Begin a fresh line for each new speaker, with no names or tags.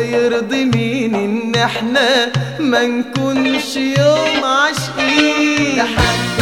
ويرضي مين ان احنا ما نكونش يوم عاشقين.